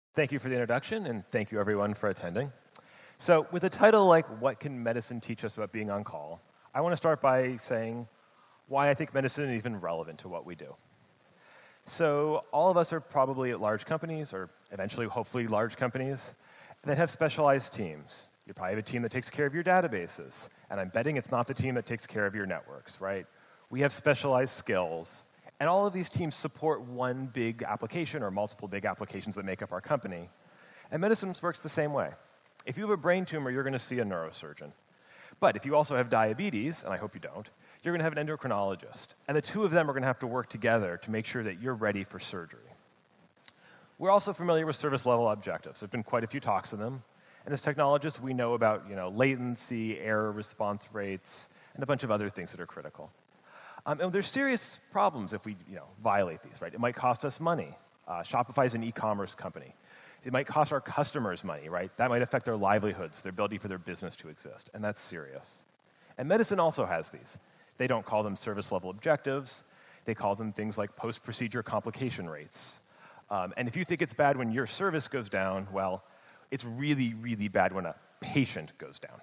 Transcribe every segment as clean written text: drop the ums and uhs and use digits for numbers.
Thank you for the introduction, and thank you everyone for attending. So with a title like, What Can Medicine Teach Us About Being on Call? I want to start by saying why I think medicine is even relevant to what we do. So all of us are probably at large companies, or eventually, hopefully, large companies, that have specialized teams. You probably have a team that takes care of your databases, and I'm betting it's not the team that takes care of your networks, right? We have specialized skills, and all of these teams support one big application or multiple big applications that make up our company. And medicine works the same way. If you have a brain tumor, you're going to see a neurosurgeon. But if you also have diabetes, and I hope you don't, you're going to have an endocrinologist. And the two of them are going to have to work together to make sure that you're ready for surgery. We're also familiar with service level objectives. There have been quite a few talks of them. And as technologists, we know about latency, error response rates, and a bunch of other things that are critical. And there's serious problems if we violate these, right? It might cost us money. Shopify is an e-commerce company. It might cost our customers money, right? That might affect their livelihoods, their ability for their business to exist, and that's serious. And medicine also has these. They don't call them service-level objectives. They call them things like post-procedure complication rates. And if you think it's bad when your service goes down, well, it's really, really bad when a patient goes down.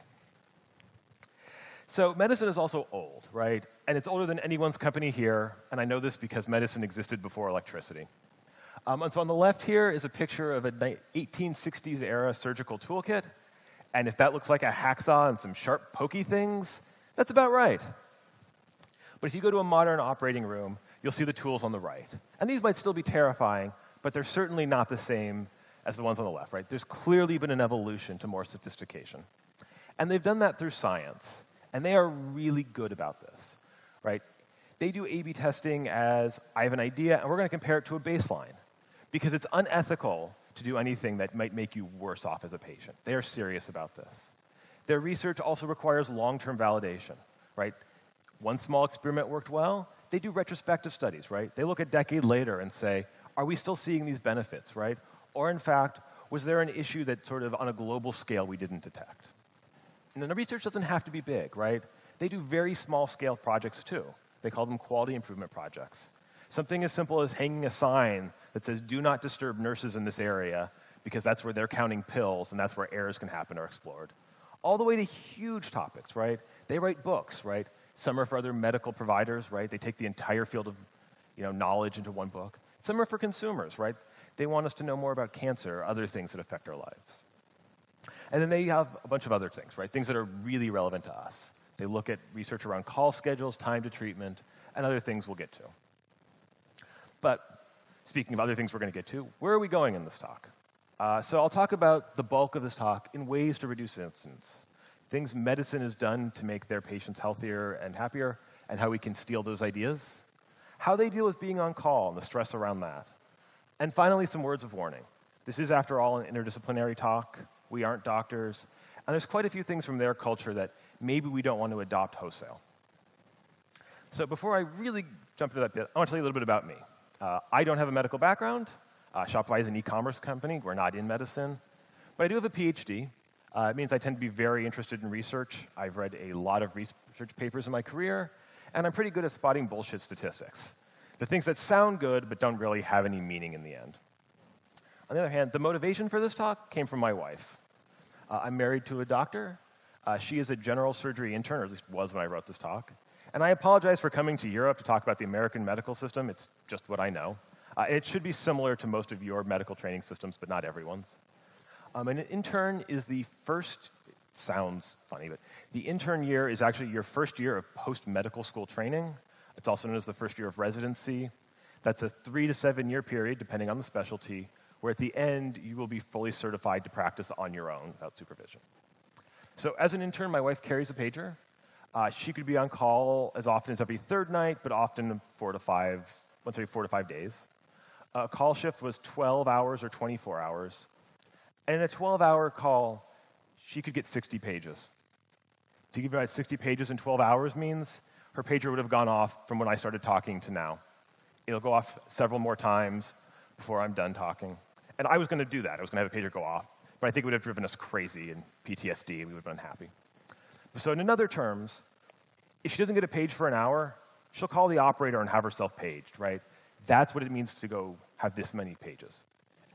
So medicine is also old, right? And it's older than anyone's company here, and I know this because medicine existed before electricity. And so on the left here is a picture of an 1860s-era surgical toolkit, and if that looks like a hacksaw and some sharp, pokey things, that's about right. But if you go to a modern operating room, you'll see the tools on the right. And these might still be terrifying, but they're certainly not the same as the ones on the left, right? There's clearly been an evolution to more sophistication. And they've done that through science. And they are really good about this, right? They do A/B testing as, I have an idea, and we're going to compare it to a baseline. Because it's unethical to do anything that might make you worse off as a patient. They are serious about this. Their research also requires long-term validation, right? One small experiment worked well. They do retrospective studies, right? They look a decade later and say, are we still seeing these benefits, right? Or in fact, was there an issue that sort of on a global scale we didn't detect? And then the research doesn't have to be big, right? They do very small-scale projects, too. They call them quality improvement projects. Something as simple as hanging a sign that says, do not disturb nurses in this area, because that's where they're counting pills, and that's where errors can happen or explored. All the way to huge topics, right? They write books, right? Some are for other medical providers, right? They take the entire field of knowledge into one book. Some are for consumers, right? They want us to know more about cancer or other things that affect our lives. And then they have a bunch of other things, right? Things that are really relevant to us. They look at research around call schedules, time to treatment, and other things we'll get to. But speaking of other things we're going to get to, where are we going in this talk? So I'll talk about the bulk of this talk in ways to reduce incidents, things medicine has done to make their patients healthier and happier, and how we can steal those ideas, how they deal with being on call and the stress around that, and finally, some words of warning. This is, after all, an interdisciplinary talk. We aren't doctors. And there's quite a few things from their culture that maybe we don't want to adopt wholesale. So before I really jump into that bit, I want to tell you a little bit about me. I don't have a medical background. Shopify is an e-commerce company. We're not in medicine. But I do have a PhD. It means I tend to be very interested in research. I've read a lot of research papers in my career, and I'm pretty good at spotting bullshit statistics. The things that sound good but don't really have any meaning in the end. On the other hand, the motivation for this talk came from my wife. I'm married to a doctor. She is a general surgery intern, or at least was when I wrote this talk. And I apologize for coming to Europe to talk about the American medical system. It's just what I know. It should be similar to most of your medical training systems, but not everyone's. An intern is the first, it sounds funny, but the intern year is actually your first year of post-medical school training. It's also known as the first year of residency. That's a 3 to 7 year period, depending on the specialty, where at the end, you will be fully certified to practice on your own without supervision. So as an intern, my wife carries a pager. She could be on call as often as every third night, but often once every 4 to 5 days. A call shift was 12 hours or 24 hours. And in a 12-hour call, she could get 60 pages. To give you about 60 pages in 12 hours means her pager would have gone off from when I started talking to now. It'll go off several more times before I'm done talking. And I was going to do that. I was going to have a pager go off. But I think it would have driven us crazy and PTSD, and we would have been unhappy. So in other terms, if she doesn't get a page for an hour, she'll call the operator and have herself paged, right? That's what it means to go have this many pages.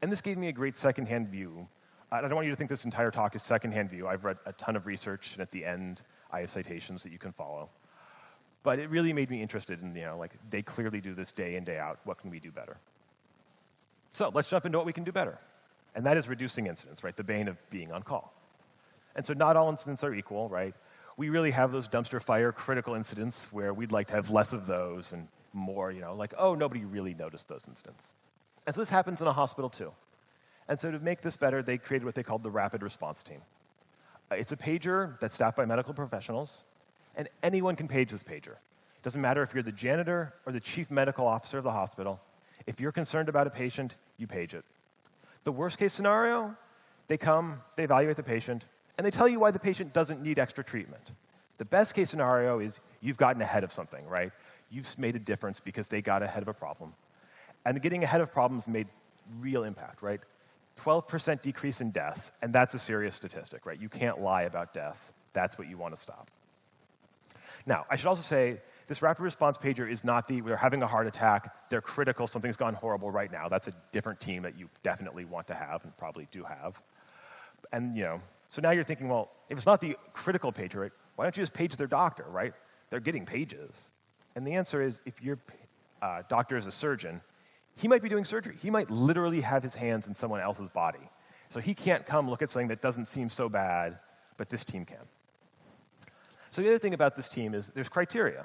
And this gave me a great secondhand view. I don't want you to think this entire talk is secondhand view. I've read a ton of research, and at the end, I have citations that you can follow. But it really made me interested in, like, they clearly do this day in, day out. What can we do better? So let's jump into what we can do better. And that is reducing incidents, right? The bane of being on call. And so not all incidents are equal, right? We really have those dumpster fire critical incidents where we'd like to have less of those and more, like, oh, nobody really noticed those incidents. And so this happens in a hospital too. And so to make this better, they created what they called the Rapid Response Team. It's a pager that's staffed by medical professionals, and anyone can page this pager. It doesn't matter if you're the janitor or the chief medical officer of the hospital. If you're concerned about a patient, you page it. The worst case scenario, they come, they evaluate the patient, and they tell you why the patient doesn't need extra treatment. The best case scenario is you've gotten ahead of something, right? You've made a difference because they got ahead of a problem. And getting ahead of problems made real impact, right? 12% decrease in deaths, and that's a serious statistic, right? You can't lie about deaths. That's what you want to stop. Now, I should also say, this rapid response pager is not we're having a heart attack, they're critical, something's gone horrible right now. That's a different team that you definitely want to have and probably do have. And, so now you're thinking, well, if it's not the critical pager, right, why don't you just page their doctor, right? They're getting pages. And the answer is, if your doctor is a surgeon, he might be doing surgery. He might literally have his hands in someone else's body. So he can't come look at something that doesn't seem so bad, but this team can. So the other thing about this team is there's criteria.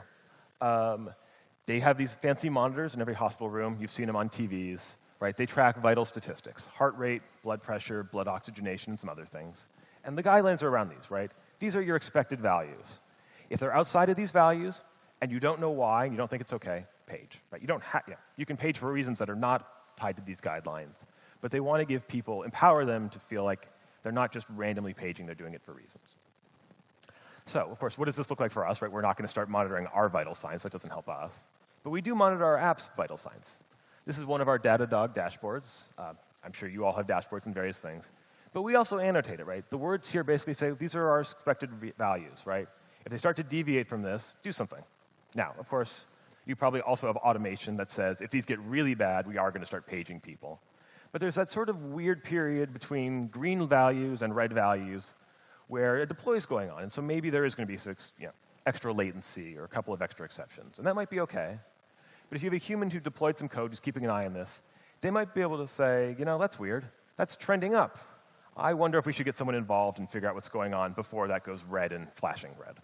They have these fancy monitors in every hospital room. You've seen them on TVs, right? They track vital statistics, heart rate, blood pressure, blood oxygenation, and some other things. And the guidelines are around these, right? These are your expected values. If they're outside of these values, and you don't know why, and you don't think it's okay, page. Right? You can page for reasons that are not tied to these guidelines, but they want to give people, empower them to feel like they're not just randomly paging, they're doing it for reasons. So, of course, what does this look like for us, right? We're not going to start monitoring our vital signs. That doesn't help us. But we do monitor our app's vital signs. This is one of our Datadog dashboards. I'm sure you all have dashboards and various things. But we also annotate it, right? The words here basically say, these are our expected values, right? If they start to deviate from this, do something. Now, of course, you probably also have automation that says, if these get really bad, we are going to start paging people. But there's that sort of weird period between green values and red values where a deploy is going on. And so maybe there is going to be extra latency or a couple of extra exceptions. And that might be okay. But if you have a human who deployed some code, just keeping an eye on this, they might be able to say, that's weird. That's trending up. I wonder if we should get someone involved and figure out what's going on before that goes red and flashing red.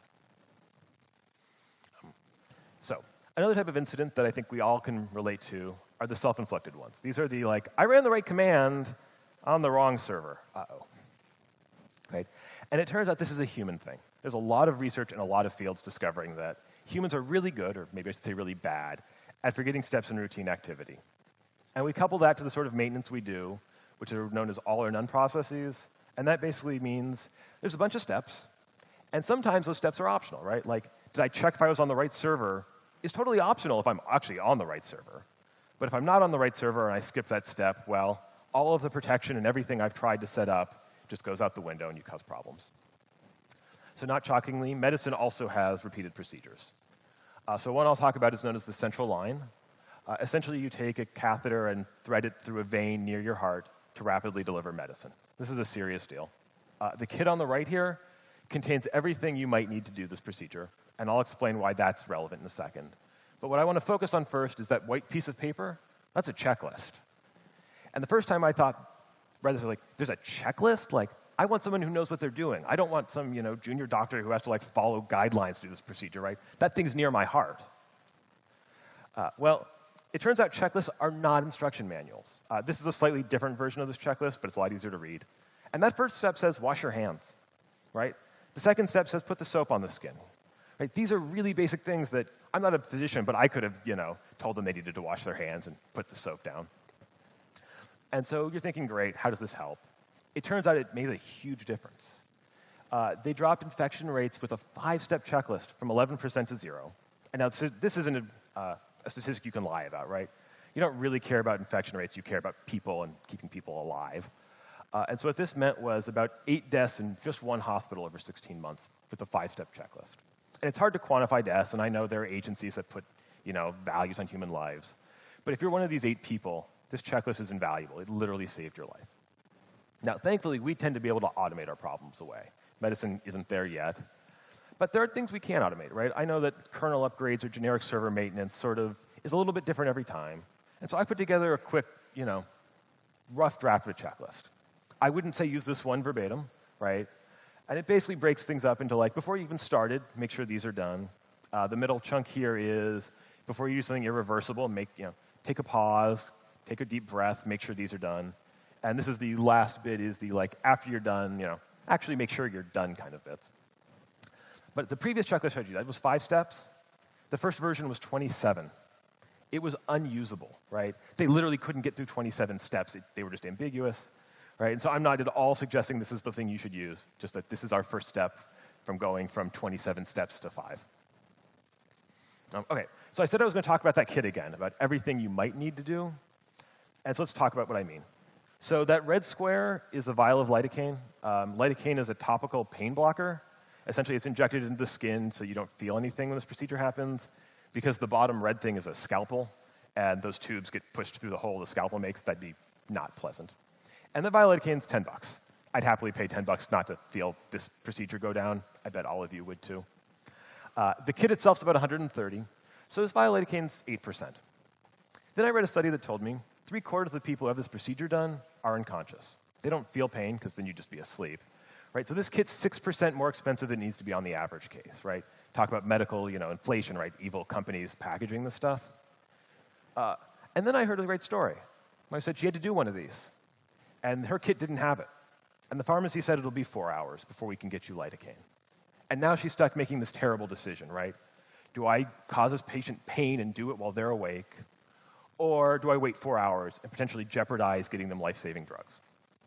So another type of incident that I think we all can relate to are the self-inflicted ones. These are the, I ran the right command on the wrong server. Uh-oh. Right? And it turns out this is a human thing. There's a lot of research in a lot of fields discovering that humans are really good, or maybe I should say really bad, at forgetting steps in routine activity. And we couple that to the sort of maintenance we do, which are known as all or none processes. And that basically means there's a bunch of steps, and sometimes those steps are optional, right? Like, did I check if I was on the right server? Is totally optional if I'm actually on the right server. But if I'm not on the right server and I skip that step, well, all of the protection and everything I've tried to set up just goes out the window and you cause problems. So not shockingly, medicine also has repeated procedures. So one I'll talk about is known as the central line. Essentially, you take a catheter and thread it through a vein near your heart to rapidly deliver medicine. This is a serious deal. The kit on the right here contains everything you might need to do this procedure, and I'll explain why that's relevant in a second. But what I want to focus on first is that white piece of paper. That's a checklist. And the first time I thought, there's a checklist? I want someone who knows what they're doing. I don't want some, junior doctor who has to, follow guidelines to do this procedure, right? That thing's near my heart. Well, it turns out checklists are not instruction manuals. This is a slightly different version of this checklist, but it's a lot easier to read. And that first step says, wash your hands, right? The second step says, put the soap on the skin. Right? These are really basic things that I'm not a physician, but I could have, told them they needed to wash their hands and put the soap down. And so you're thinking, great, how does this help? It turns out it made a huge difference. They dropped infection rates with a 5-step checklist from 11% to 0. And now this isn't a statistic you can lie about, right? You don't really care about infection rates. You care about people and keeping people alive. And so what this meant was about 8 deaths in just one hospital over 16 months with a 5-step checklist. And it's hard to quantify deaths, and I know there are agencies that put values on human lives. But if you're one of these 8 people, this checklist is invaluable. It literally saved your life. Now, thankfully, we tend to be able to automate our problems away. Medicine isn't there yet. But there are things we can automate, right? I know that kernel upgrades or generic server maintenance sort of is a little bit different every time. And so I put together a quick, rough draft of a checklist. I wouldn't say use this one verbatim, right? And it basically breaks things up into before you even started, make sure these are done. The middle chunk here is before you do something irreversible, take a pause, take a deep breath, make sure these are done. And this is the last bit is the after you're done, actually make sure you're done kind of bits. But the previous checklist I showed you, that was 5 steps. The first version was 27. It was unusable, right? They literally couldn't get through 27 steps. They were just ambiguous, right? And so I'm not at all suggesting this is the thing you should use, just that this is our first step from going from 27 steps to 5. Okay, so I said I was going to talk about that kit again, about everything you might need to do. And so let's talk about what I mean. So that red square is a vial of lidocaine. Lidocaine is a topical pain blocker. Essentially, it's injected into the skin so you don't feel anything when this procedure happens, because the bottom red thing is a scalpel, and those tubes get pushed through the hole the scalpel makes. That'd be not pleasant. And the vial of lidocaine is $10. I'd happily pay $10 not to feel this procedure go down. I bet all of you would too. The kit itself is about $130, so this vial of lidocaine is 8%. Then I read a study that told me 3/4 of the people who have this procedure done are unconscious. They don't feel pain because then you'd just be asleep. Right, so this kit's 6% more expensive than it needs to be on the average case, right? Talk about medical, inflation, right? Evil companies packaging this stuff. And then I heard a great story. My wife said she had to do one of these, and her kit didn't have it. And the pharmacy said it'll be 4 hours before we can get you lidocaine. And now she's stuck making this terrible decision, right? Do I cause this patient pain and do it while they're awake? Or do I wait 4 hours and potentially jeopardize getting them life-saving drugs?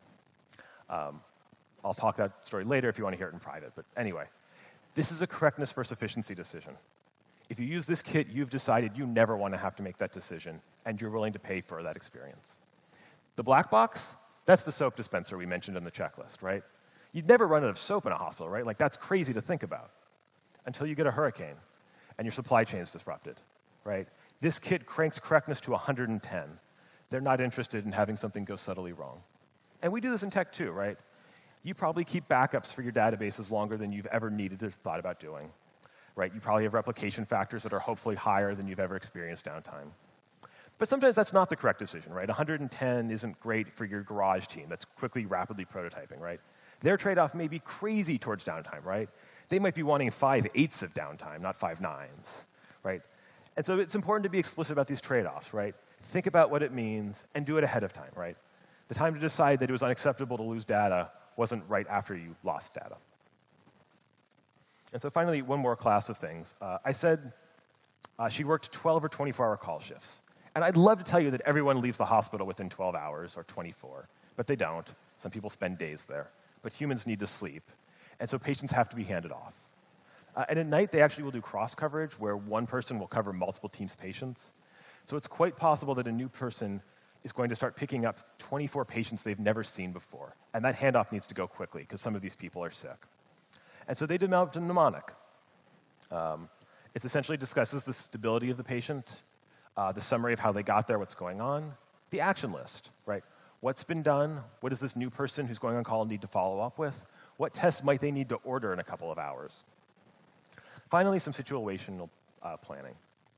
I'll talk that story later if you want to hear it in private. But anyway, this is a correctness versus efficiency decision. If you use this kit, you've decided you never want to have to make that decision, and you're willing to pay for that experience. The black box, that's the soap dispenser we mentioned in the checklist, right? You'd never run out of soap in a hospital, right? That's crazy to think about until you get a hurricane and your supply chain is disrupted, right? This kit cranks correctness to 110. They're not interested in having something go subtly wrong. And we do this in tech too, right? You probably keep backups for your databases longer than you've ever needed or thought about doing, right? You probably have replication factors that are hopefully higher than you've ever experienced downtime. But sometimes that's not the correct decision, right? 110 isn't great for your garage team that's quickly, rapidly prototyping, right? Their trade-off may be crazy towards downtime, right? They might be wanting 5/8 of downtime, not 5/9, right? And so it's important to be explicit about these trade-offs, right? Think about what it means and do it ahead of time, right? The time to decide that it was unacceptable to lose data wasn't right after you lost data. And so finally, one more class of things. I said she worked 12 or 24-hour call shifts. And I'd love to tell you that everyone leaves the hospital within 12 hours or 24, but they don't. Some people spend days there. But humans need to sleep, and so patients have to be handed off. And at night, they actually will do cross-coverage, where one person will cover multiple teams' patients. So it's quite possible that a new person is going to start picking up 24 patients they've never seen before. And that handoff needs to go quickly, because some of these people are sick. And so they developed a mnemonic. It essentially discusses the stability of the patient, the summary of how they got there, what's going on, the action list, right? What's been done? What does this new person who's going on call need to follow up with? What tests might they need to order in a couple of hours? Finally, some situational planning.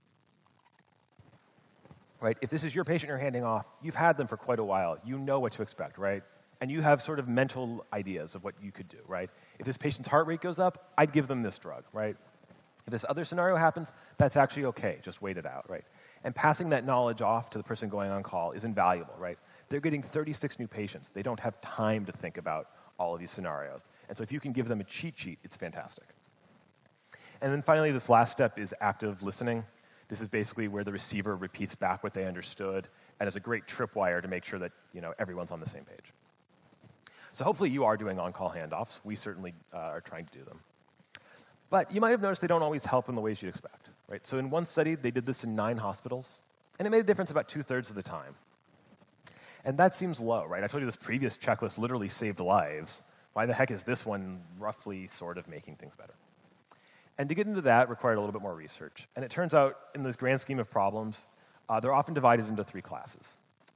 Right? If this is your patient you're handing off, you've had them for quite a while. You know what to expect, right? And you have sort of mental ideas of what you could do, right? If this patient's heart rate goes up, I'd give them this drug, right? If this other scenario happens, that's actually okay. Just wait it out, right? And passing that knowledge off to the person going on call is invaluable, right? They're getting 36 new patients. They don't have time to think about all of these scenarios. And so if you can give them a cheat sheet, it's fantastic. And then finally, this last step is active listening. This is basically where the receiver repeats back what they understood and is a great tripwire to make sure that everyone's on the same page. So hopefully you are doing on-call handoffs. We certainly are trying to do them. But you might have noticed they don't always help in the ways you'd expect. Right? So in one study, they did this in 9 hospitals, and it made a difference about 2/3 of the time. And that seems low, right? I told you this previous checklist literally saved lives. Why the heck is this one roughly sort of making things better? And to get into that required a little bit more research. And it turns out, in this grand scheme of problems, they're often divided into 3 classes.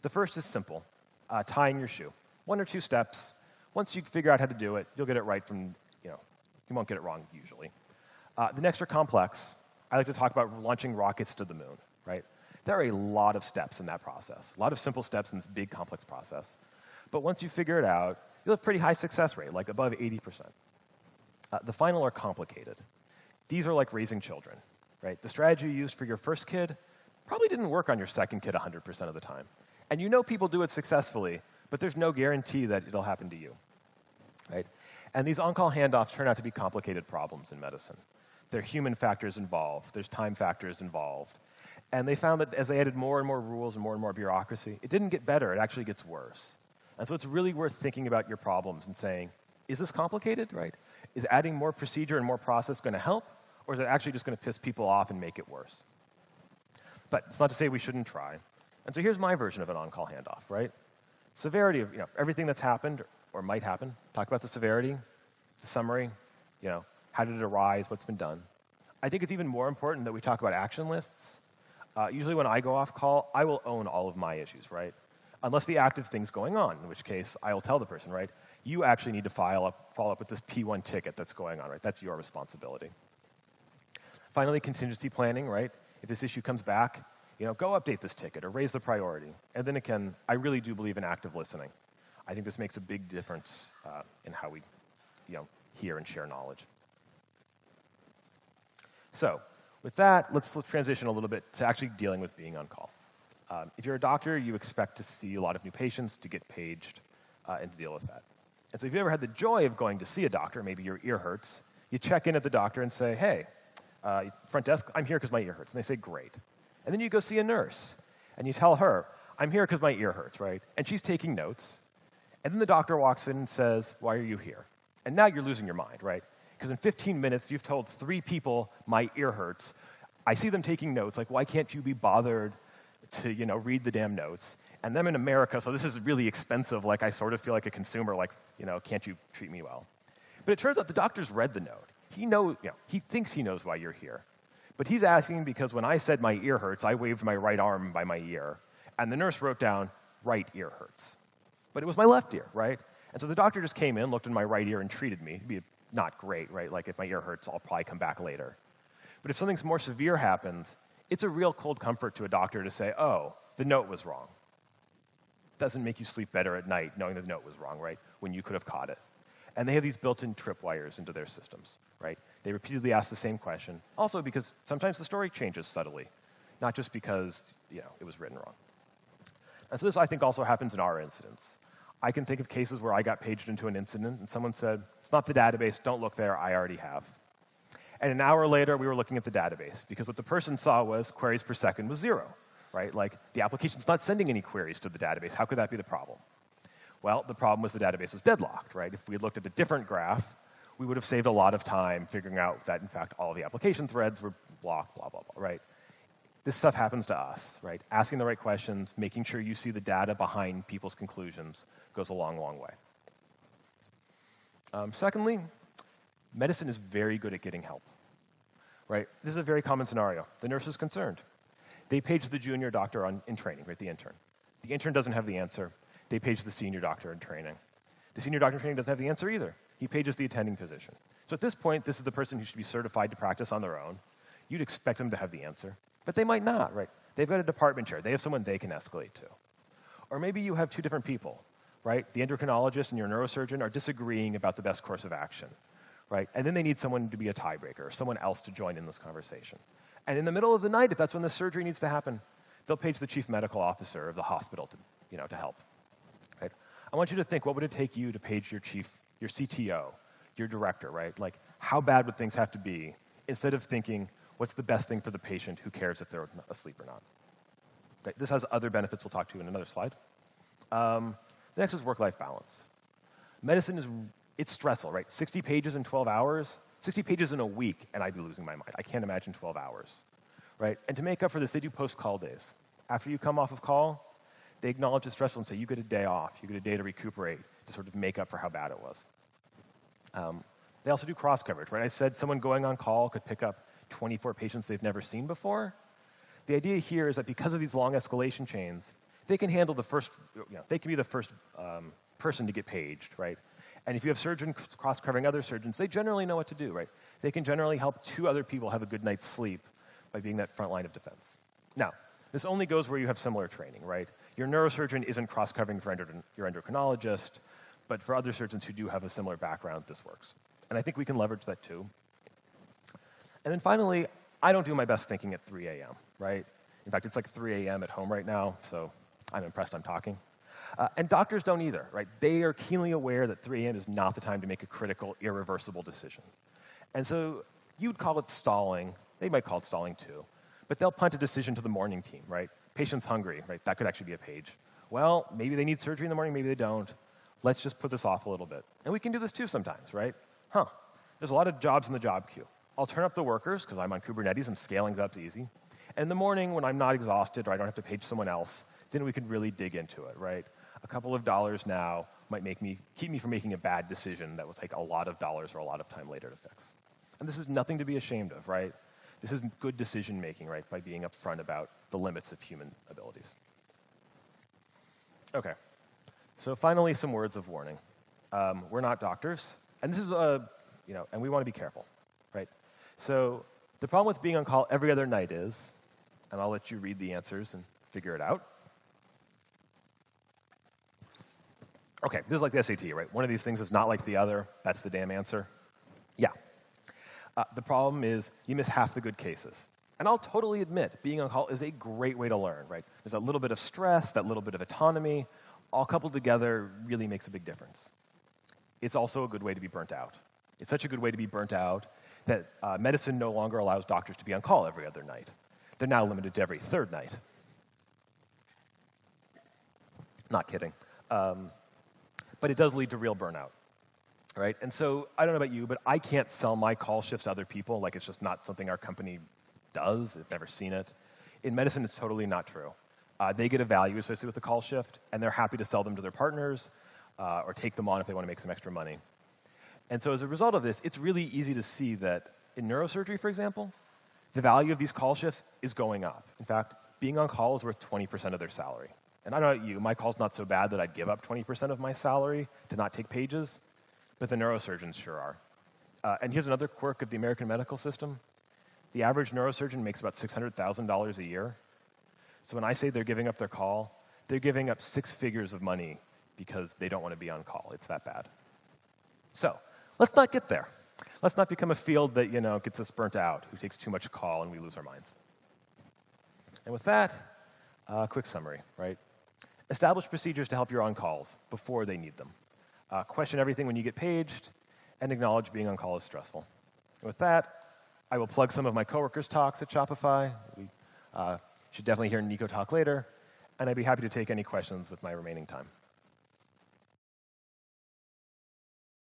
The first is simple, tying your shoe. 1 or 2 steps. Once you figure out how to do it, you'll get it right from, you won't get it wrong usually. The next are complex. I like to talk about launching rockets to the moon, right? There are a lot of steps in that process, a lot of simple steps in this big, complex process. But once you figure it out, you'll have a pretty high success rate, like above 80%. The final are complicated. These are like raising children, right? The strategy you used for your first kid probably didn't work on your second kid 100% of the time. And you know people do it successfully, but there's no guarantee that it'll happen to you, right? And these on-call handoffs turn out to be complicated problems in medicine. There are human factors involved. There's time factors involved. And they found that as they added more and more rules and more bureaucracy, it didn't get better. It actually gets worse. And so it's really worth thinking about your problems and saying, is this complicated, right? Is adding more procedure and more process going to help, or is it actually just going to piss people off and make it worse? But it's not to say we shouldn't try. And so here's my version of an on-call handoff, right? Severity of everything that's happened or might happen. Talk about the severity, the summary, how did it arise, what's been done. I think it's even more important that we talk about action lists. Usually when I go off call, I will own all of my issues, right? Unless the active thing's going on, in which case I will tell the person, right, you actually need to follow up with this P1 ticket that's going on, right? That's your responsibility. Finally, contingency planning, right? If this issue comes back, go update this ticket or raise the priority. And then again, I really do believe in active listening. I think this makes a big difference in how we hear and share knowledge. So with that, let's transition a little bit to actually dealing with being on call. If you're a doctor, you expect to see a lot of new patients, to get paged, and to deal with that. And so if you ever had the joy of going to see a doctor, maybe your ear hurts, you check in at the doctor and say, hey, front desk, I'm here because my ear hurts. And they say, great. And then you go see a nurse, and you tell her, I'm here because my ear hurts, right? And she's taking notes. And then the doctor walks in and says, why are you here? And now you're losing your mind, right? Because in 15 minutes, you've told 3 people my ear hurts. I see them taking notes. Like, why can't you be bothered to, read the damn notes? And them in America, so this is really expensive. Like, I sort of feel like a consumer, like, can't you treat me well? But it turns out the doctor's read the note. He thinks he knows why you're here. But he's asking because when I said my ear hurts, I waved my right arm by my ear. And the nurse wrote down, right ear hurts. But it was my left ear, right? And so the doctor just came in, looked in my right ear, and treated me. It'd be not great, right? Like, if my ear hurts, I'll probably come back later. But if something more severe happens, it's a real cold comfort to a doctor to say, oh, the note was wrong. Doesn't make you sleep better at night knowing that the note was wrong, right? When you could have caught it. And they have these built-in tripwires into their systems, right? They repeatedly ask the same question. Also because sometimes the story changes subtly, not just because, it was written wrong. And so this, I think, also happens in our incidents. I can think of cases where I got paged into an incident and someone said, it's not the database, don't look there, I already have. And an hour later, we were looking at the database because what the person saw was queries per second was 0, right? Like, the application's not sending any queries to the database. How could that be the problem? Well, the problem was the database was deadlocked, right? If we had looked at a different graph, we would have saved a lot of time figuring out that, in fact, all of the application threads were blocked, blah, blah, blah, right? This stuff happens to us, right? Asking the right questions, making sure you see the data behind people's conclusions goes a long, long way. Secondly, medicine is very good at getting help, right? This is a very common scenario. The nurse is concerned. They page the junior doctor in training, right, the intern. The intern doesn't have the answer. They page the senior doctor in training. The senior doctor in training doesn't have the answer either. He pages the attending physician. So at this point, this is the person who should be certified to practice on their own. You'd expect them to have the answer, but they might not, right? They've got a department chair. They have someone they can escalate to. Or maybe you have 2 different people, right? The endocrinologist and your neurosurgeon are disagreeing about the best course of action, right? And then they need someone to be a tiebreaker, or someone else to join in this conversation. And in the middle of the night, if that's when the surgery needs to happen, they'll page the chief medical officer of the hospital to help. Right? I want you to think, what would it take you to page your CTO, your director, right? Like, how bad would things have to be, instead of thinking, what's the best thing for the patient, who cares if they're asleep or not? Right? This has other benefits we'll talk to in another slide. The next is work-life balance. Medicine it's stressful, right? 60 pages in 12 hours, 60 pages in a week, and I'd be losing my mind. I can't imagine 12 hours, right? And to make up for this, they do post-call days. After you come off of call, they acknowledge it's stressful and say, you get a day off, you get a day to recuperate, to sort of make up for how bad it was. They also do cross-coverage, right? I said someone going on call could pick up 24 patients they've never seen before. The idea here is that because of these long escalation chains, they can handle the first, they can be the first person to get paged, right? And if you have surgeons cross-covering other surgeons, they generally know what to do, right? They can generally help 2 other people have a good night's sleep by being that front line of defense. Now, this only goes where you have similar training, right? Your neurosurgeon isn't cross-covering for your endocrinologist, but for other surgeons who do have a similar background, this works. And I think we can leverage that too. And then finally, I don't do my best thinking at 3 a.m., right? In fact, it's like 3 a.m. at home right now, so I'm impressed I'm talking. And doctors don't either, right? They are keenly aware that 3 a.m. is not the time to make a critical, irreversible decision. And so you'd call it stalling. They might call it stalling too. But they'll punt a decision to the morning team, right? Patient's hungry, right? That could actually be a page. Well, maybe they need surgery in the morning, maybe they don't. Let's just put this off a little bit. And we can do this too sometimes, right? There's a lot of jobs in the job queue. I'll turn up the workers, because I'm on Kubernetes and scaling's up easy. And in the morning, when I'm not exhausted or I don't have to page someone else, then we can really dig into it, right? A couple of dollars now might keep me from making a bad decision that will take a lot of dollars or a lot of time later to fix. And this is nothing to be ashamed of, right? This is good decision-making, right, by being upfront about the limits of human abilities. Okay, so finally, some words of warning. We're not doctors, and this is, and we want to be careful, right? So the problem with being on call every other night is, and I'll let you read the answers and figure it out. Okay, this is like the SAT, right? One of these things is not like the other. That's the damn answer. Yeah. The problem is you miss half the good cases. And I'll totally admit, being on call is a great way to learn, right? There's a little bit of stress, that little bit of autonomy, all coupled together really makes a big difference. It's also a good way to be burnt out. It's such a good way to be burnt out that medicine no longer allows doctors to be on call every other night. They're now limited to every 3rd night. Not kidding. But it does lead to real burnout, right? And so I don't know about you, but I can't sell my call shifts to other people like it's just not something our company does. They've never seen it. In medicine, it's totally not true. They get a value associated with the call shift, and they're happy to sell them to their partners or take them on if they want to make some extra money. And so as a result of this, it's really easy to see that in neurosurgery, for example, the value of these call shifts is going up. In fact, being on call is worth 20% of their salary. And I don't know about you, my call's not so bad that I'd give up 20% of my salary to not take pages, but the neurosurgeons sure are. And here's another quirk of the American medical system. The average neurosurgeon makes about $600,000 a year. So when I say they're giving up their call, they're giving up 6 figures of money because they don't want to be on call. It's that bad. So let's not get there. Let's not become a field that, gets us burnt out, who takes too much call and we lose our minds. And with that, quick summary, right? Establish procedures to help your on-calls before they need them. Question everything when you get paged, and acknowledge being on call is stressful. And with that, I will plug some of my coworkers' talks at Shopify. We should definitely hear Nico talk later, and I'd be happy to take any questions with my remaining time.